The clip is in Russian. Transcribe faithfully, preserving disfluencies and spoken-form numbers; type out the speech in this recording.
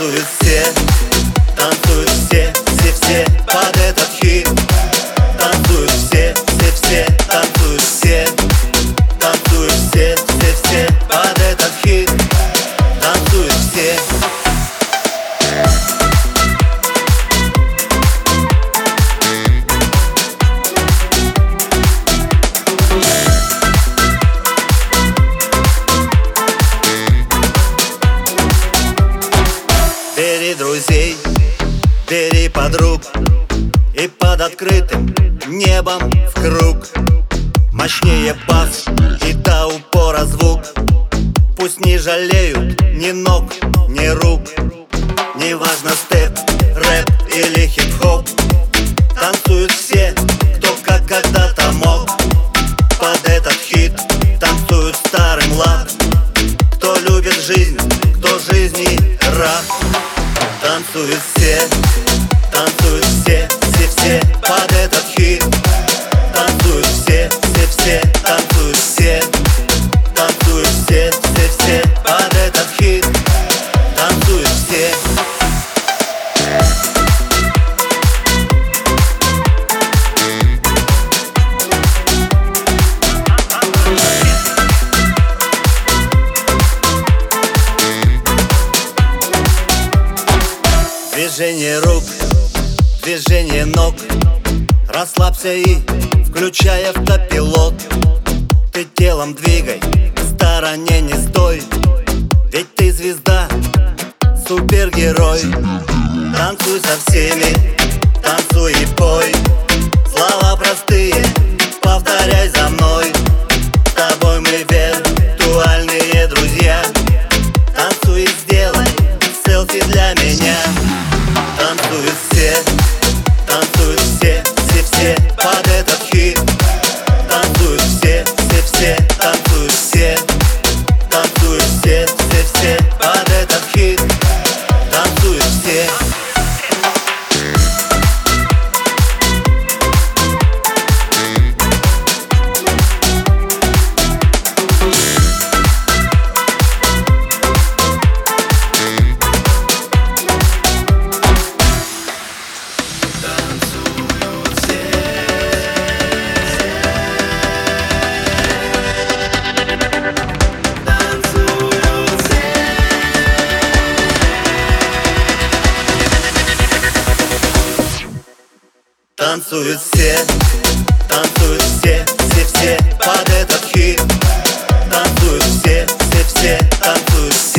Танцуют все, танцуют все, все, все под этот хит. Танцуют все, все, все, танцуют все. Танцуют все, все, все под этот хит. Танцуют все. Бери друзей, бери подруг, и под открытым небом в круг. Мощнее бас и до упора звук. Пусть не жалеют ни ног, ни рук. Неважно степ, рэп или хип-хоп. Танцуют все, кто как когда-то мог. Под этот хит танцуют старый млад. Кто любит жизнь, кто жизни рад. Танцуют все, танцуют все, все, все под этот хит. Танцуют все, все, все, танцуют все. Танцуют все, все, все под этот хит. Танцуют все. Движение рук, движение ног. Расслабься и включай автопилот. Ты телом двигай, в стороне не стой. Ведь ты звезда, супергерой. Танцуй со всеми, танцуй и пой. Слова простые, повторяй за мной. С тобой мы виртуальные друзья. Танцуй и сделай селфи для меня. Танцуют все, танцуют все, все, все под этот хит. Танцуют все, все, все, танцуют все. Танцуют все, все, все под этот хит. Танцуют все. Танцуют все, танцуют все, все, все под этот хит. Танцуют все, все, все, танцуют все.